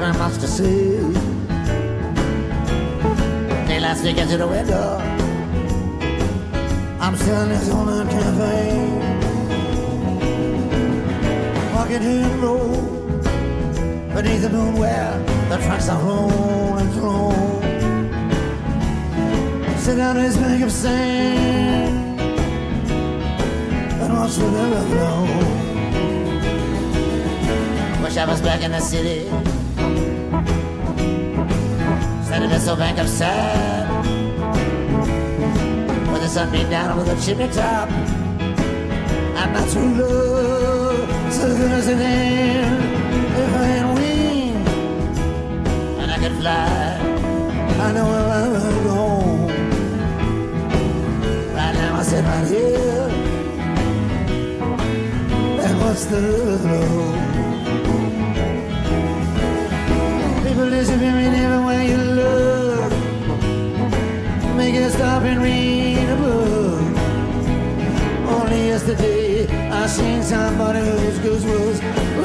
and much to see. Daylight sneaking through the window. I'm still in this all-night cafe. Walking to the road beneath the moon where the trucks are rolling through. Sit down in this bank of sand and watch the river flow. Wish I was back in the city, standing in this old bank of sand, with the sun beat down over the chimney top. I'm not true love, so good as an end. If I had wings and I could fly, I know where I would go. Right now I sit right here and watch the river flow. People disappearing everywhere you look. Make you stop and read a book. Only yesterday I seen somebody whose goose was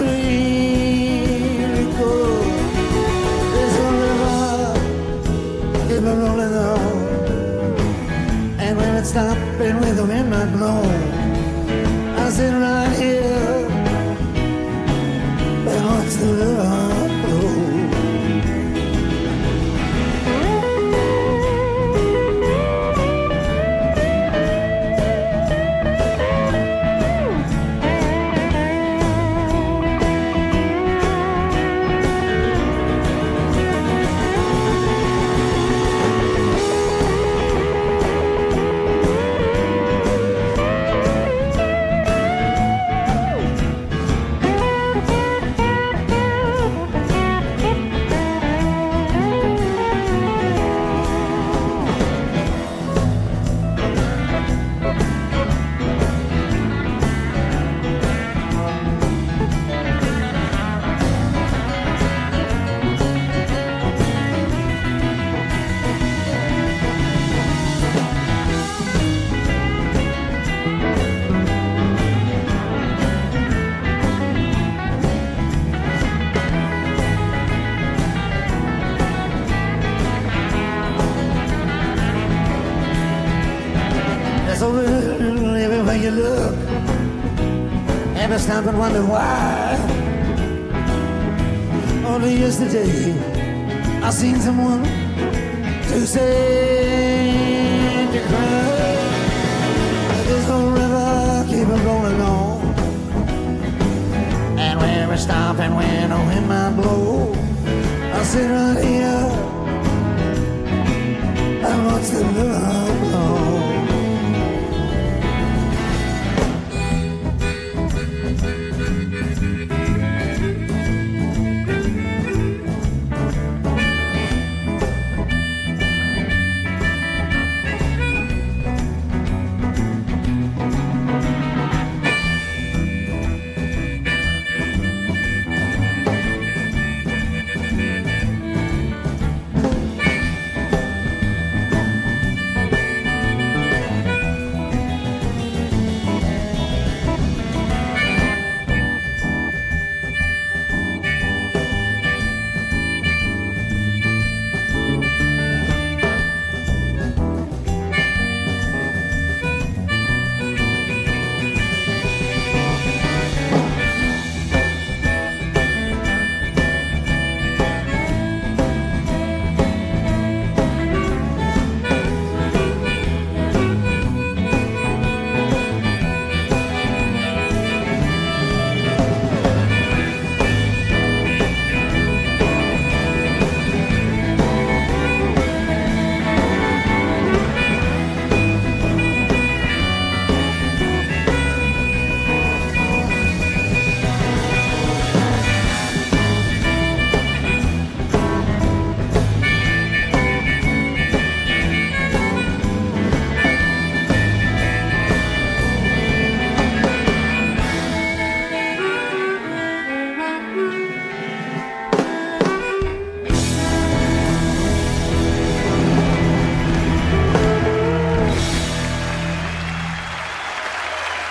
really good. There's a river, keep it rolling on. And when it's stopping with the wind might blow, I sit right here and watch the river flow. Everywhere you look, every stop and wonder why. Only yesterday I seen someone to say to cry. This whole river keep it rolling on, and where we stop and when the wind might blow, I sit right here